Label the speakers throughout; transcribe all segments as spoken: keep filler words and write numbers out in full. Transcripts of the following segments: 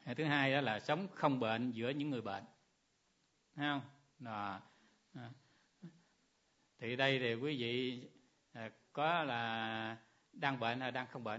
Speaker 1: Thứ hai đó là sống không bệnh giữa những người bệnh, thấy không? Đó. Thì đây thì quý vị có là đang bệnh hay đang không bệnh?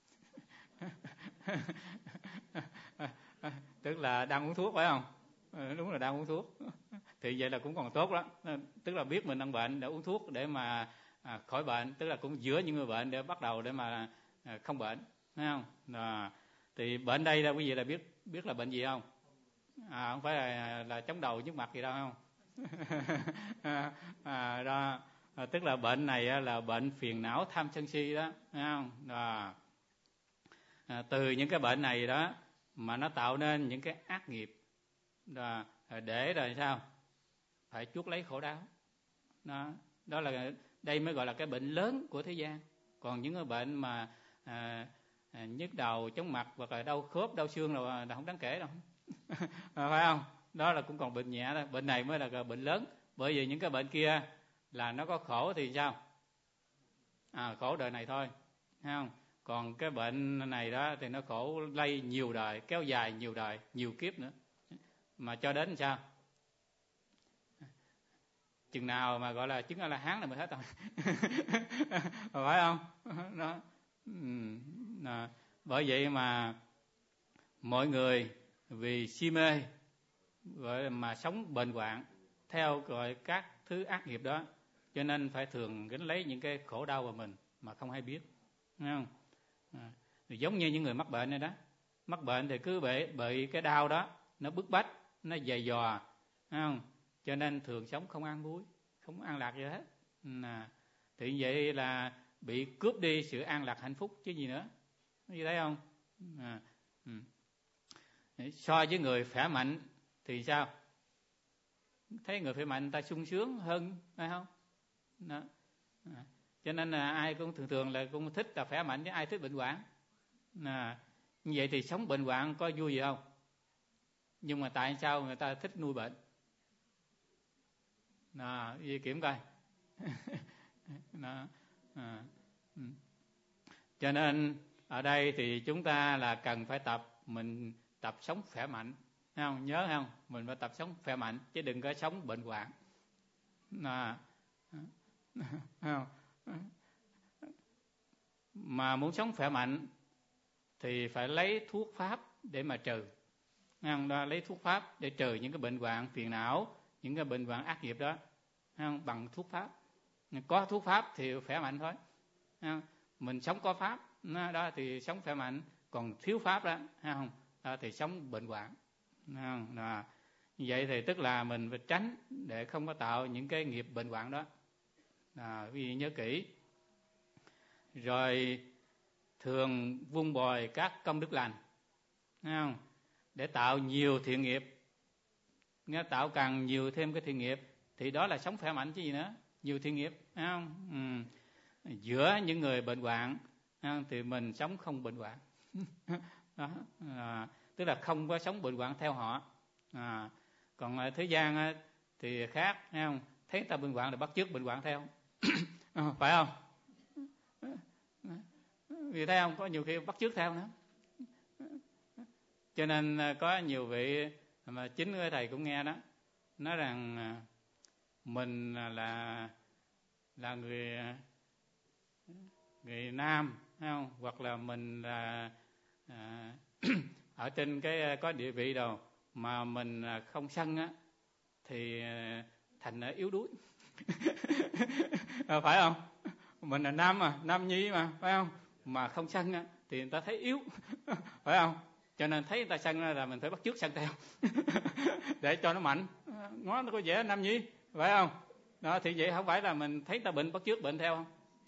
Speaker 1: Tức là đang uống thuốc phải không? Đúng là đang uống thuốc. Thì vậy là cũng còn tốt đó. Tức là biết mình đang bệnh để uống thuốc để mà à, khỏi bệnh. Tức là cũng giữa những người bệnh để bắt đầu để mà à, không bệnh, thấy không? Đó. Thì bệnh đây là quý vị là biết biết là bệnh gì không? À, không phải là, là chống đầu nhức mặt gì đâu không? à, à, đó. À, tức là bệnh này là bệnh phiền não tham sân si đó, thấy không? Đó. À, từ những cái bệnh này đó mà nó tạo nên những cái ác nghiệp đó, để rồi sao phải chuốc lấy khổ đau đó. Đó là đây mới gọi là cái bệnh lớn của thế gian. Còn những cái bệnh mà à, à, nhức đầu chóng mặt hoặc là đau khớp đau xương là, là không đáng kể đâu. À, phải không? Đó là cũng còn bệnh nhẹ thôi. Bệnh này mới là bệnh lớn. Bởi vì những cái bệnh kia là nó có khổ thì sao? À, khổ đời này thôi, thấy không? Còn cái bệnh này đó thì nó khổ lây nhiều đời, kéo dài nhiều đời, nhiều kiếp nữa. Mà cho đến sao? Chừng nào mà gọi là chứng A-la-hán là mới hết rồi. Phải không? Đó. Đó. Bởi vậy mà mọi người vì si mê gọi là mà sống bền hoạn theo gọi các thứ ác nghiệp đó, cho nên phải thường gánh lấy những cái khổ đau vào mình mà không hay biết, thấy không? À, giống như những người mắc bệnh này đó, mắc bệnh thì cứ bị bị cái đau đó nó bức bách, nó dày dò, thấy không? Cho nên thường sống không an vui, không an lạc gì hết. À, thì vậy là bị cướp đi sự an lạc hạnh phúc chứ gì nữa, như thấy không? À, ừ. So với người khỏe mạnh thì sao? Thấy người khỏe mạnh người ta sung sướng hơn, phải không? Đó. À, cho nên là ai cũng thường thường là cũng thích là khỏe mạnh chứ ai thích bệnh hoạn. À, như vậy thì sống bệnh hoạn có vui gì không? Nhưng mà tại sao người ta thích nuôi bệnh? À, đi kiểm coi. Đó. À, ừ. Cho nên ở đây thì chúng ta là cần phải tập, mình tập sống khỏe mạnh, thấy không? Nhớ không? Mình phải tập sống khỏe mạnh chứ đừng có sống bệnh hoạn. À, không? Mà muốn sống khỏe mạnh thì phải lấy thuốc pháp để mà trừ, không? Đó, lấy thuốc pháp để trừ những cái bệnh hoạn phiền não, những cái bệnh hoạn ác nghiệp đó, không? Bằng thuốc pháp. Có thuốc pháp thì khỏe mạnh thôi, không? Mình sống có pháp đó thì sống khỏe mạnh, còn thiếu pháp đó, không? Đó thì sống bệnh hoạn, không? Đó. Như vậy thì tức là mình phải tránh để không có tạo những cái nghiệp bệnh hoạn đó. À, quý vị nhớ kỹ. Rồi thường vun bồi các công đức lành, thấy không? Để tạo nhiều thiện nghiệp. Nghe tạo càng nhiều thêm cái thiện nghiệp thì đó là sống khỏe mạnh chứ gì nữa. Nhiều thiện nghiệp, thấy không? Ừ. Giữa những người bệnh hoạn thì mình sống không bệnh hoạn. Đó. À, tức là không có sống bệnh hoạn theo họ. À, còn ở thế gian thì khác, thấy không? Thấy ta bệnh hoạn là bắt chước bệnh hoạn theo. Phải không? Vì thấy không, có nhiều khi bắt chước theo nữa. Cho nên có nhiều vị mà chính người thầy cũng nghe đó, nói rằng mình là là người người nam, thấy không? Hoặc là mình là à, ở trên cái có địa vị đâu mà mình không sân á thì thành yếu đuối. Phải không? Mình là nam mà, nam nhi mà, phải không? Mà không sân á thì người ta thấy yếu. Phải không? Cho nên thấy người ta sân là mình phải bắt chước sân theo. Để cho nó mạnh. Nó nó có vẻ nam nhi, phải không? Đó thì vậy không phải là mình thấy ta bệnh bắt chước bệnh theo không?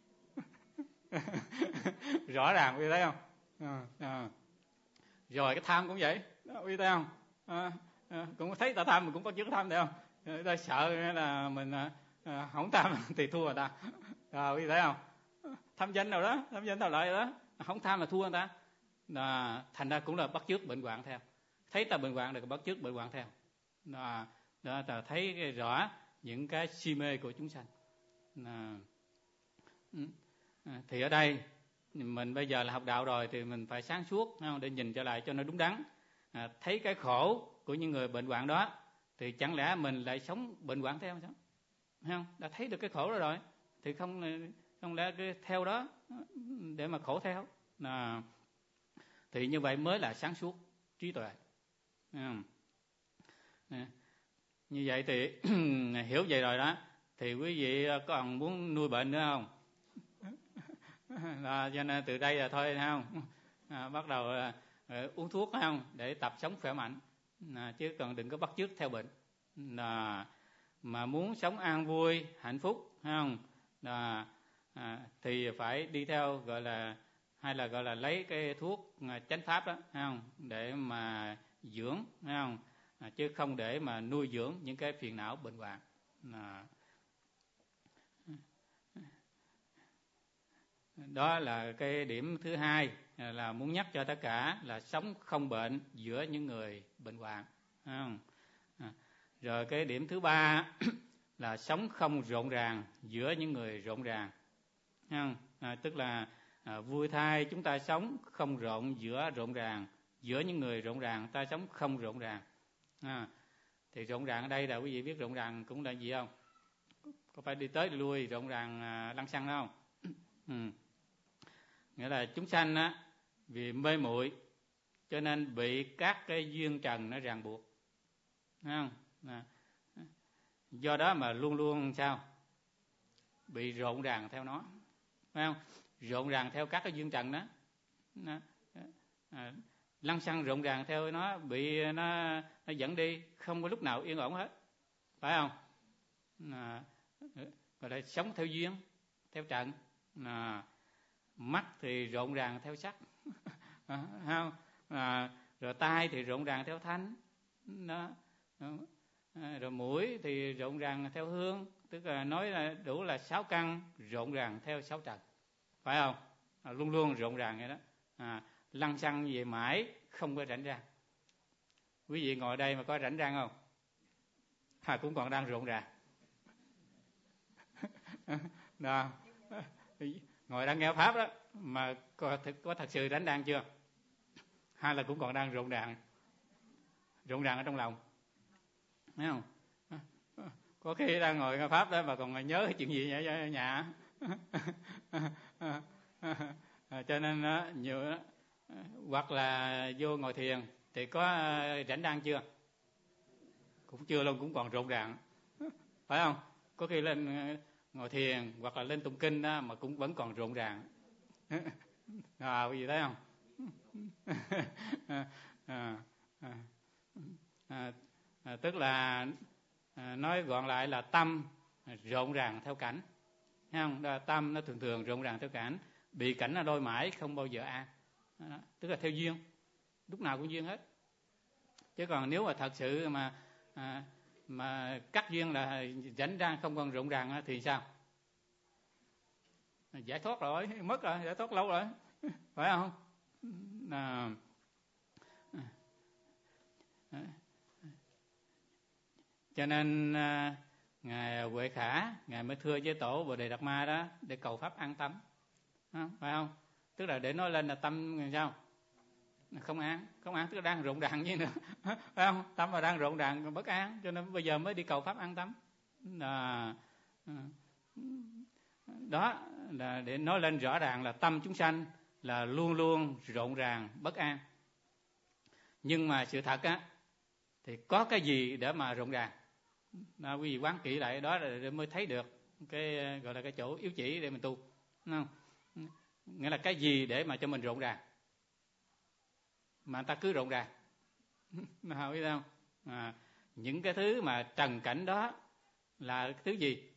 Speaker 1: Rõ ràng quý thấy không? À, à. Rồi cái tham cũng vậy, quý thấy không? À, à, cũng thấy ta tham mình cũng bắt chước tham, thấy không? Ta sợ là mình à, không tham thì thua người ta. À, quý thấy không? Tham danh nào đó, tham danh nào lợi đó, không tham là thua người ta. À, thành ra cũng là bắt chước bệnh hoạn theo. Thấy ta bệnh hoạn là bắt chước bệnh hoạn theo. Đó, đó là thấy rõ những cái si mê của chúng sanh. À, thì ở đây mình bây giờ là học đạo rồi thì mình phải sáng suốt, không? Để nhìn trở lại cho nó đúng đắn. à, thấy cái khổ của những người bệnh hoạn đó, thì chẳng lẽ mình lại sống bệnh hoạn theo sao? Không, đã thấy được cái khổ rồi rồi thì không không lẽ cứ theo đó để mà khổ theo. À, thì như vậy mới là sáng suốt trí tuệ. À, như vậy thì hiểu vậy rồi đó, thì quý vị còn muốn nuôi bệnh nữa không? À, cho nên từ đây là thôi không, à, bắt đầu à, uống thuốc không để tập sống khỏe mạnh, à, chứ còn đừng có bắt chước theo bệnh. À, mà muốn sống an vui hạnh phúc không, à, à, thì phải đi theo gọi là hay là gọi là lấy cái thuốc chánh pháp đó không, để mà dưỡng không, à, chứ không để mà nuôi dưỡng những cái phiền não bệnh hoạn. À, đó là cái điểm thứ hai, là muốn nhắc cho tất cả là sống không bệnh giữa những người bệnh hoạn. À, rồi cái điểm thứ ba là sống không rộn ràng giữa những người rộn ràng. À, à, tức là à, vui thay chúng ta sống không rộn giữa rộn ràng, giữa những người rộn ràng ta sống không rộn ràng. À, thì rộn ràng ở đây là quý vị biết rộn ràng cũng là gì không? Có phải đi tới đi lui rộn ràng à, lăng xăng không? Ừ. Nghĩa là chúng sanh á, vì mê muội cho nên bị các cái duyên trần nó ràng buộc, thấy không? À, do đó mà luôn luôn sao? Bị rộn ràng theo nó, phải không? Rộn ràng theo các cái duyên trần đó, đó. À, lăng xăng rộn ràng theo nó, bị nó, nó dẫn đi, không có lúc nào yên ổn hết, phải không? À, gọi là sống theo duyên, theo trần. À, mắt thì rộn ràng theo sắc, à, không? À, rồi tai thì rộn ràng theo thanh, đó. À, rồi mũi thì rộn ràng theo hương, tức là nói là đủ là sáu căn rộn ràng theo sáu trần, phải không? À, luôn luôn rộn ràng vậy đó. À, lăng xăng về mãi không có rảnh rang. Quý vị ngồi đây mà có rảnh rang không? À, cũng còn đang rộn ràng. Đó. Ngồi đang nghe pháp đó mà có thật, có thật sự rảnh rang chưa? Hay là cũng còn đang rộn ràng, rộn ràng ở trong lòng, thấy không? Có khi đang ngồi nghe pháp đó mà còn nhớ cái chuyện gì ở nhà. Cho nên đó, nhiều đó, hoặc là vô ngồi thiền thì có rảnh rang chưa? Cũng chưa luôn, cũng còn rộn ràng, phải không? Có khi lên ngồi thiền hoặc là lên tụng kinh đó mà cũng vẫn còn rộn ràng. À, có gì thấy không? à, à, à, à, tức là à, nói gọn lại là tâm rộn ràng theo cảnh, thấy không? Đó, tâm nó thường thường rộn ràng theo cảnh, bị cảnh nó đôi mãi không bao giờ an. Đó, tức là theo duyên, lúc nào cũng duyên hết. Chứ còn nếu mà thật sự mà à, mà cắt duyên là rảnh rang không còn rộn ràng thì sao? Giải thoát rồi, mất rồi, giải thoát lâu rồi, phải không? À, cho nên à, ngài Huệ Khả ngài mới thưa với tổ Bồ Đề Đạt Ma đó để cầu pháp an tâm, phải không? Tức là để nói lên là tâm sao? Không an, không an tức là đang rộn ràng như nữa, phải không? Tâm mà đang rộn ràng bất an, cho nên bây giờ mới đi cầu pháp an tâm. À, đó là để nói lên rõ ràng là tâm chúng sanh là luôn luôn rộn ràng bất an. Nhưng mà sự thật á thì có cái gì để mà rộn ràng? Đó, quý vị quán kỹ lại đó để mới thấy được cái gọi là cái chỗ yếu chỉ để mình tu, đúng không? Nghĩa là cái gì để mà cho mình rộn ràng mà người ta cứ rộn ràng, nào biết không? À, những cái thứ mà trần cảnh đó là thứ gì?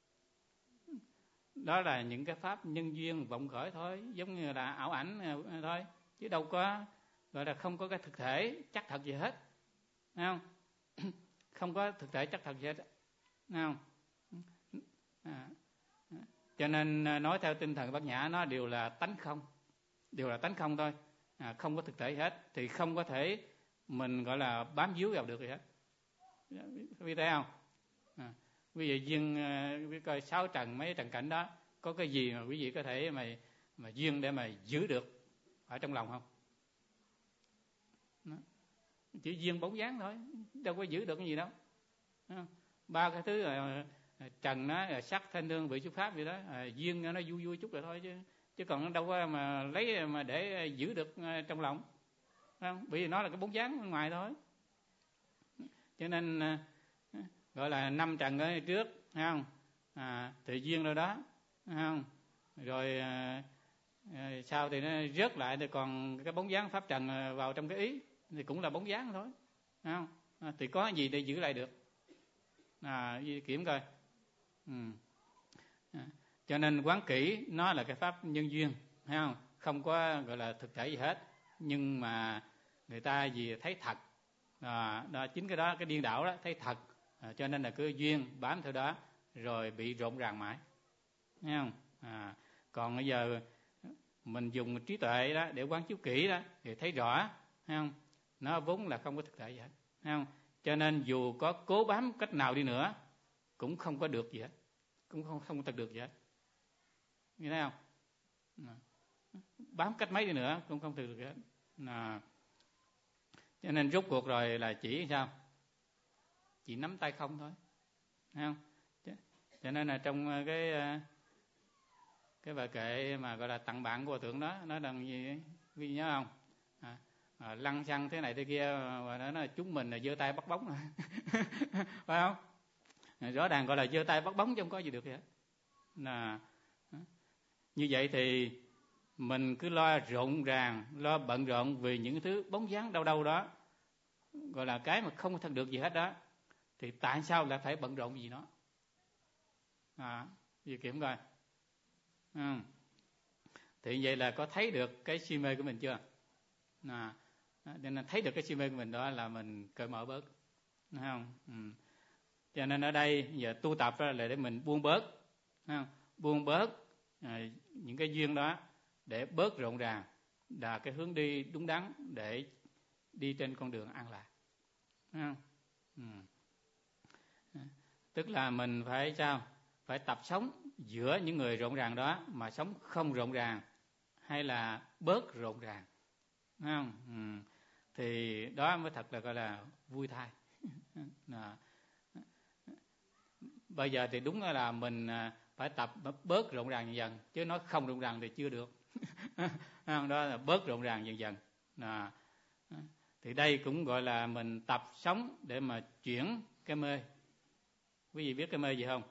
Speaker 1: Đó là những cái pháp nhân duyên vọng khởi thôi, giống như là ảo ảnh thôi, chứ đâu có gọi là không có cái thực thể chắc thật gì hết, thấy không? Không có thực thể chắc thật gì hết, thấy không? À, cho nên nói theo tinh thần Bát Nhã, nó đều là tánh không, đều là tánh không thôi, à, không có thực thể hết, thì không có thể mình gọi là bám víu vào được gì hết, biết thấy không? À, quý vị duyên quý coi sáu trần mấy trần cảnh đó có cái gì mà quý vị có thể mà mà duyên để mà giữ được ở trong lòng không? Đó. chỉ duyên bóng dáng thôi, đâu có giữ được cái gì đâu. Ba cái thứ là trần nó sắc thanh hương vị xuất pháp vậy đó, à, duyên nó vui vui chút rồi thôi, chứ chứ còn nó đâu có mà lấy mà để giữ được trong lòng, không? Bởi vì nó là cái bóng dáng bên ngoài thôi. Cho nên gọi là năm trần ở trước, thấy không? À, tự duyên đâu đó, thấy không? Rồi à, à, sau thì nó rớt lại, thì còn cái bóng dáng pháp trần vào trong cái ý thì cũng là bóng dáng thôi, thấy không? À, thì có gì để giữ lại được, à, kiểm coi. Ừ. À, cho nên quán kỹ nó là cái pháp nhân duyên, thấy không? Không có gọi là thực thể gì hết, nhưng mà người ta vì thấy thật, à, đó, chính cái đó, cái điên đảo đó, thấy thật, à, cho nên là cứ duyên bám theo đó, rồi bị rộn ràng mãi, thấy không? À, còn bây giờ mình dùng trí tuệ đó để quán chiếu kỹ đó thì thấy rõ, thấy không? Nó vốn là không có thực thể gì hết, thấy không? Cho nên dù có cố bám cách nào đi nữa cũng không có được gì hết, cũng không không có thực được gì hết, nghe thấy không? À, bám cách mấy đi nữa cũng không thực được gì hết. À, cho nên rốt cuộc rồi là chỉ sao? Chỉ nắm tay không thôi, thấy không? Cho nên là trong cái cái bài kệ mà gọi là tặng bạn của Hòa Thượng đó, nó đằng gì vì nhớ không? À, à, lăng xăng thế này thế kia, và nó nói chúng mình là giơ tay bắt bóng phải không? À, rõ ràng gọi là giơ tay bắt bóng chứ không có gì được hết. Là như vậy thì mình cứ lo rộn ràng, lo bận rộn vì những thứ bóng dáng đâu đâu đó, gọi là cái mà không thật được gì hết đó, thì tại sao lại phải bận rộn gì nó? À, gì kiểm coi. Ừ. Thì vậy là có thấy được cái si mê của mình chưa? À, nên là thấy được cái si mê của mình đó là mình cởi mở bớt, thấy không? Ừ. Cho nên ở đây giờ tu tập là để mình buông bớt, thấy không? Buông bớt à, những cái duyên đó để bớt rộn ràng, là cái hướng đi đúng đắn để đi trên con đường an lạc, thấy không? Ừ. Tức là mình phải sao? Phải tập sống giữa những người rộn ràng đó mà sống không rộn ràng, hay là bớt rộn ràng, thấy không? Ừ. Thì đó mới thật là gọi là vui thay. Bây giờ thì đúng là mình phải tập bớt rộn ràng dần dần, chứ nói không rộn ràng thì chưa được. Đó là bớt rộn ràng dần dần. À, thì đây cũng gọi là mình tập sống để mà chuyển cái mê. Quý vị biết cái mê gì không?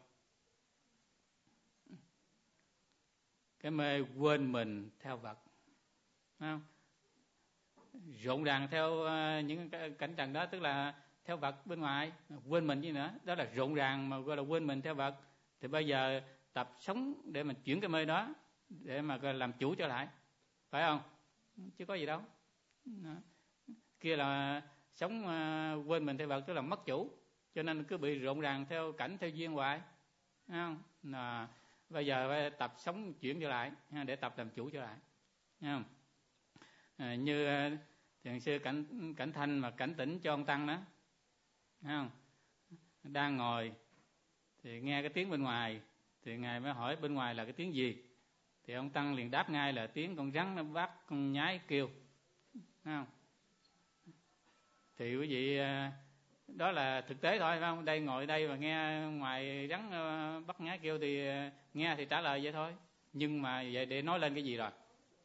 Speaker 1: Cái mê quên mình theo vật, không? Rộn ràng theo những cái cảnh trần đó, tức là theo vật bên ngoài, quên mình gì nữa, đó là rộn ràng mà gọi là quên mình theo vật. Thì bây giờ tập sống để mình chuyển cái mê đó, để mà gọi là làm chủ trở lại, phải không? Chứ có gì đâu. Đó. Kia là sống uh, quên mình theo vật, tức là mất chủ, cho nên cứ bị rộn ràng theo cảnh theo duyên hoài, thấy không? Là bây giờ phải tập sống chuyển trở lại để tập làm chủ trở lại, thấy không? À, như thiền sư cảnh cảnh thanh mà cảnh tỉnh cho ông tăng đó, thấy không? Đang ngồi thì nghe cái tiếng bên ngoài, thì ngài mới hỏi bên ngoài là cái tiếng gì, thì ông tăng liền đáp ngay là tiếng con rắn nó bắt con nhái kêu, thấy không? Thì quý vị đó là thực tế thôi, phải không? Đây ngồi đây và nghe ngoài rắn bắt nhái kêu thì nghe thì trả lời vậy thôi, nhưng mà vậy để nói lên cái gì rồi?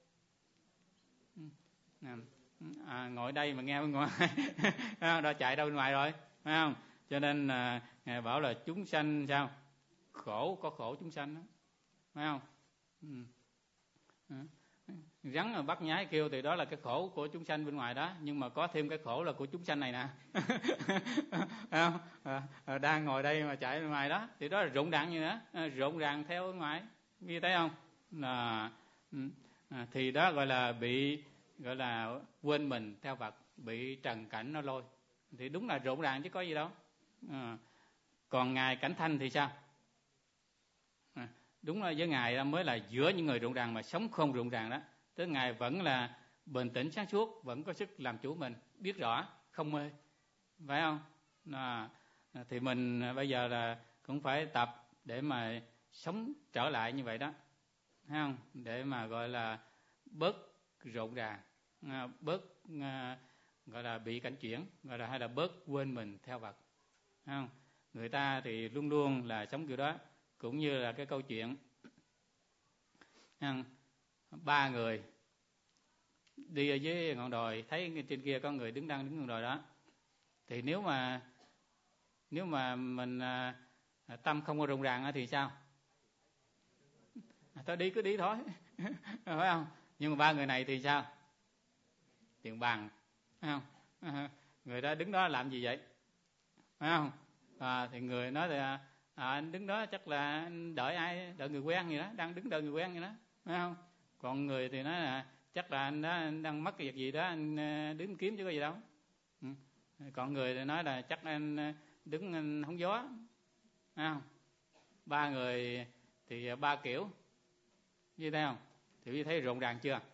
Speaker 1: À, ngồi đây mà nghe bên ngoài đó chạy đâu bên ngoài rồi, phải không? Cho nên à, ngài bảo là chúng sanh sao khổ, có khổ chúng sanh đó, phải không? Ừ. Rắn mà bắt nhái kêu thì đó là cái khổ của chúng sanh bên ngoài đó, nhưng mà có thêm cái khổ là của chúng sanh này nè. Phải không? À, đang ngồi đây mà chạy bên ngoài đó thì đó là rộn ràng như nữa, à, rộn ràng theo bên ngoài, nghe thấy không? Là à, thì đó gọi là bị gọi là quên mình theo vật, bị trần cảnh nó lôi, thì đúng là rộn ràng chứ có gì đâu. À, còn ngài cảnh thanh thì sao? À, đúng là với ngài mới là giữa những người rộn ràng mà sống không rộn ràng đó, tức ngài vẫn là bình tĩnh sáng suốt, vẫn có sức làm chủ mình, biết rõ không mê, phải không? À, thì mình bây giờ là cũng phải tập để mà sống trở lại như vậy đó, thấy không? Để mà gọi là bớt rộn ràng, bớt gọi là bị cảnh chuyển, gọi là hay là bớt quên mình theo vật, không? Người ta thì luôn luôn là sống kiểu đó, cũng như là cái câu chuyện không? Ba người đi ở dưới ngọn đồi, thấy trên kia có người đứng đang đứng ngọn đồi đó, thì nếu mà nếu mà mình à, tâm không có rộn ràng thì sao? Thôi đi cứ đi thôi, phải không? Nhưng mà ba người này thì sao? Tiền bằng, phải không? À, người đó đứng đó làm gì vậy, phải không? À, thì người nói là à, anh đứng đó chắc là anh đợi ai, đợi người quen gì đó, đang đứng đợi người quen gì đó, phải không? Còn người thì nói là chắc là anh đó anh đang mất cái việc gì đó, anh đứng kiếm chứ có gì đâu. Ừ. Còn người thì nói là chắc anh đứng anh hóng gió, phải không? Ba người thì ba kiểu, như thế không? Thì quý thấy rộn ràng chưa?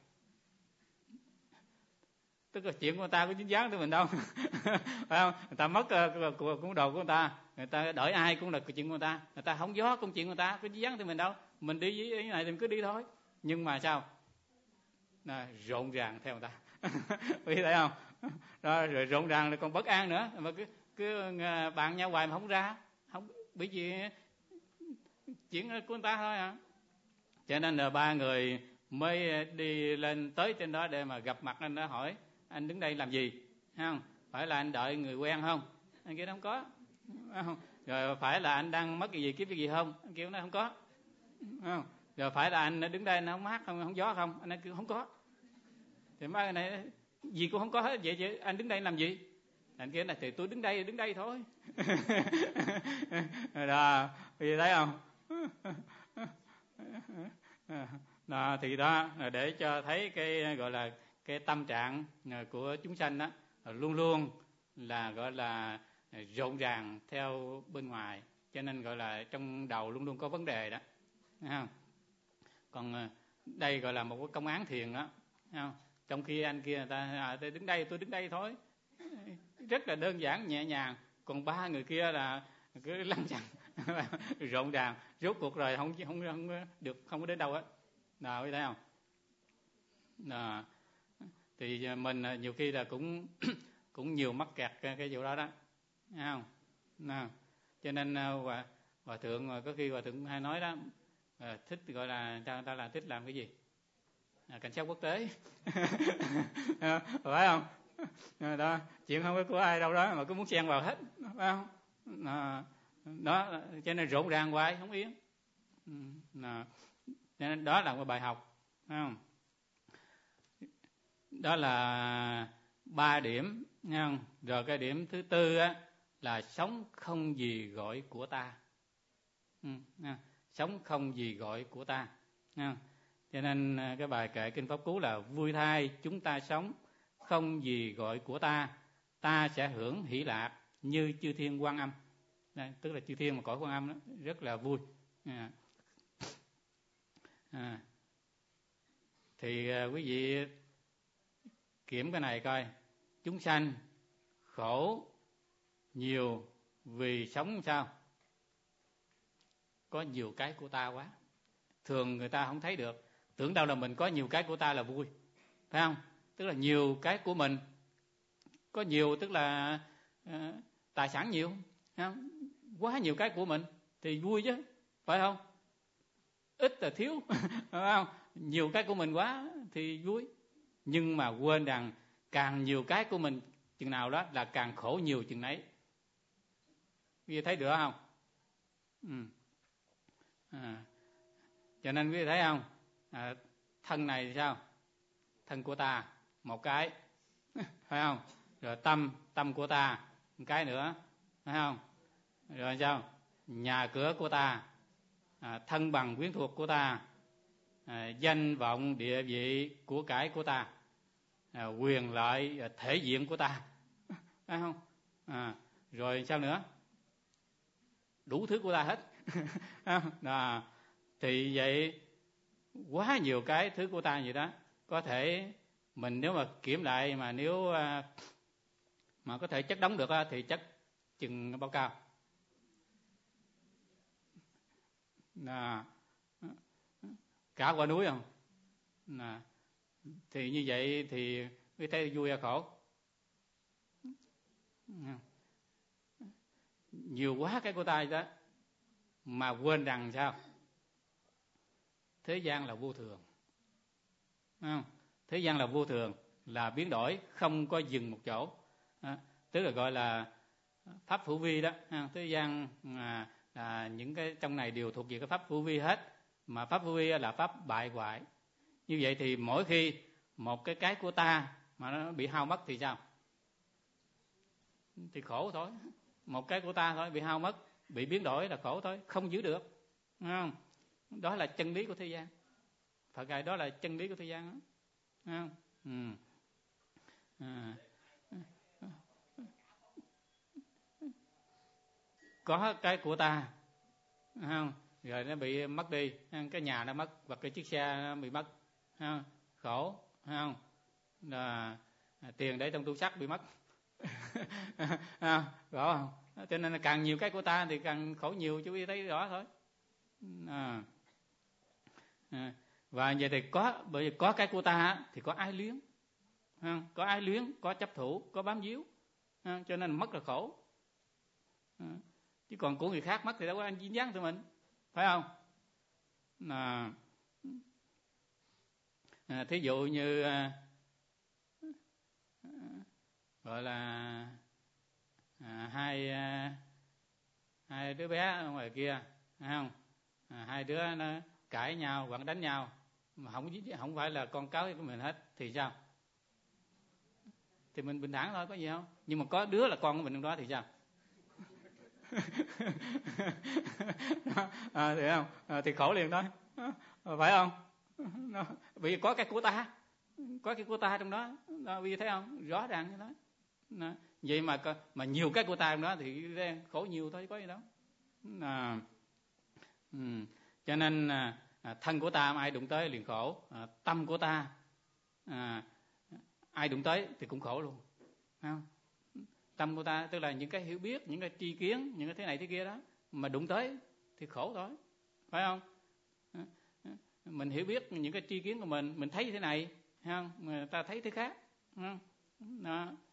Speaker 1: Tức là chuyện của người ta có dính dáng tới mình đâu. Phải không? Người ta mất uh, cuốn đồ của người ta, người ta đợi ai cũng là chuyện của người ta, người ta hóng gió cũng chuyện của người ta, có dính dáng tới mình đâu. Mình đi với cái này thì mình cứ đi thôi. Nhưng mà sao? Là rộn ràng theo người ta. Quý thấy không? Đó, rồi rộn ràng là còn bất an nữa, mà cứ, cứ bạn nhau hoài mà không ra, không, bởi vì chuyện của người ta thôi à. Cho nên là ba người mới đi lên tới trên đó để mà gặp mặt anh đó, hỏi anh đứng đây làm gì, không? Phải là anh đợi người quen không? Anh kia nó không có, không? Rồi phải là anh đang mất cái gì, kiếm cái gì không? Anh kia nó không có, không? Rồi phải là anh đứng đây nó không mát không, không gió không? Anh kêu không có. Thì mấy cái này gì cũng không có hết, vậy chứ anh đứng đây làm gì? Anh kia này thì tôi đứng đây đứng đây thôi. Đó, vì thấy không? Đó, thì đó để cho thấy cái gọi là cái tâm trạng của chúng sanh đó luôn luôn là gọi là rộn ràng theo bên ngoài, cho nên gọi là trong đầu luôn luôn có vấn đề đó, thấy không? Còn đây gọi là một cái công án thiền đó, thấy không? Trong khi anh kia người ta à, tôi đứng đây tôi đứng đây thôi, rất là đơn giản nhẹ nhàng. Còn ba người kia là cứ lăng xăng rộn ràng, rốt cuộc rồi không không không được, không có đến đâu hết. Nào thấy không? À, thì mình nhiều khi là cũng cũng nhiều mắc kẹt cái, cái vụ đó đó, thấy không? À, cho nên hòa, hòa thượng có khi hòa thượng hay nói đó, à, thích gọi là ta ta là thích làm cái gì? À, cảnh sát quốc tế. À, phải không? À, đó chuyện không có của ai đâu đó mà cứ muốn xen vào hết, phải không? À, đó cho nên rộn ràng hoài không yên. À, cho nên đó là một bài học, phải không? Đó là ba điểm, nghe không? Rồi cái điểm thứ tư á là sống không gì gọi của ta. Ừ, sống không gì gọi của ta, nghe không? Cho nên cái bài kệ kinh Pháp Cú là vui thay chúng ta sống không gì gọi của ta, ta sẽ hưởng hỷ lạc như chư thiên Quan Âm. Đây, tức là chư thiên mà cõi Quan Âm đó, rất là vui. À. À. Thì à, quý vị kiểm cái này coi, chúng sanh khổ nhiều vì sống sao? Có nhiều cái của ta quá. Thường người ta không thấy được, tưởng đâu là mình có nhiều cái của ta là vui, phải không? Tức là nhiều cái của mình, có nhiều tức là uh, tài sản nhiều, không? Quá nhiều cái của mình thì vui chứ, phải không? Ít là thiếu, phải không? Nhiều cái của mình quá thì vui, nhưng mà quên rằng càng nhiều cái của mình chừng nào đó là càng khổ nhiều chừng nấy. Quý vị thấy được không? Ừ. À. Cho nên quý vị thấy không? À, thân này thì sao? Thân của ta một cái, phải không? Rồi tâm, tâm của ta một cái nữa, phải không? Rồi sao? Nhà cửa của ta, à, thân bằng quyến thuộc của ta, à, danh vọng địa vị của cải của ta, à, quyền lợi thể diện của ta, phải không? À, rồi sao nữa? Đủ thứ của ta hết. À, thì vậy quá nhiều cái thứ của ta vậy đó, có thể mình nếu mà kiểm lại mà nếu mà có thể chất đóng được thì chất chừng bao cao? À, cả quả núi không? À, thì như vậy thì mới thấy vui hay khổ? Nhiều quá cái của ta đó mà quên rằng sao? Thế gian là vô thường. Không? Thế gian là vô thường, là biến đổi, không có dừng một chỗ. À, tức là gọi là pháp hữu vi đó. À, thế gian à, à, những cái trong này đều thuộc về cái pháp hữu vi hết. Mà pháp hữu vi là pháp bại hoại. Như vậy thì mỗi khi một cái cái của ta mà nó bị hao mất thì sao? Thì khổ thôi. Một cái của ta thôi bị hao mất, bị biến đổi là khổ thôi, không giữ được. Không? Đó là chân lý của thế gian. Phật dạy đó là chân lý của thế gian đó. Không? Ừ. À. Có cái của ta, không? Rồi nó bị mất đi, cái nhà nó mất hoặc cái chiếc xe nó bị mất, không? Khổ, không? Là tiền để trong tủ sắt bị mất. À, rõ không? Cho nên là càng nhiều cái của ta thì càng khổ nhiều, chú ý thấy rõ thôi. À. À. Và vậy thì có, bởi vì có cái của ta thì có ái luyến, không? Có ái luyến, có chấp thủ, có bám víu, không? Cho nên mất là khổ. À. Chứ còn của người khác mất thì đâu có anh dính dáng tụi mình, phải không? À. À, thí dụ như à, gọi là à, hai à, hai đứa bé ở ngoài kia, phải không? À, hai đứa nó cãi nhau hoặc đánh nhau mà không không phải là con cái của mình hết thì sao? Thì mình bình thản thôi, có gì không? Nhưng mà có đứa là con của mình trong đó thì sao? À, thì không? À, thì khổ liền thôi, phải không? Vì có cái của ta, có cái của ta trong đó, đó vì thấy không? Rõ ràng như đó. Đó. Vậy mà mà nhiều cái của ta trong đó thì khổ nhiều thôi, có gì đâu. À, ừ. Cho nên à, thân của ta ai đụng tới liền khổ, à, tâm của ta à, ai đụng tới thì cũng khổ luôn, không? Tâm của ta tức là những cái hiểu biết, những cái tri kiến, những cái thế này thế kia đó mà đụng tới thì khổ thôi, phải không? Mình hiểu biết những cái tri kiến của mình, mình thấy thế này, không? Người ta thấy thế khác, không? Đó.